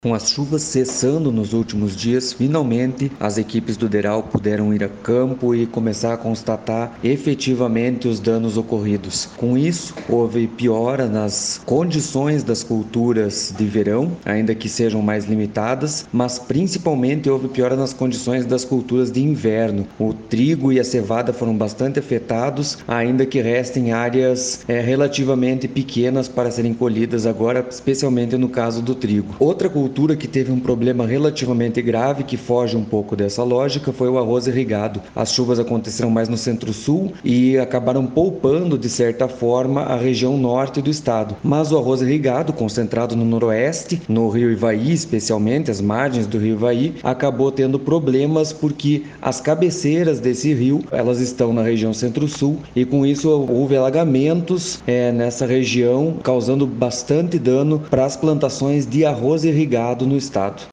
Com as chuvas cessando nos últimos dias, finalmente as equipes do DERAL puderam ir a campo e começar a constatar efetivamente os danos ocorridos. Com isso, houve piora nas condições das culturas de verão, ainda que sejam mais limitadas, mas principalmente houve piora nas condições das culturas de inverno. O trigo e a cevada foram bastante afetados, ainda que restem áreas relativamente pequenas para serem colhidas agora, especialmente no caso do trigo. Outra cultura que teve um problema relativamente grave, que foge um pouco dessa lógica, foi o arroz irrigado. As chuvas aconteceram mais no centro-sul e acabaram poupando, de certa forma, a região norte do estado. Mas o arroz irrigado, concentrado no noroeste, no rio Ivaí especialmente, as margens do rio Ivaí, acabou tendo problemas porque as cabeceiras desse rio, elas estão na região centro-sul e com isso houve alagamentos nessa região, causando bastante dano para as plantações de arroz irrigado no estado.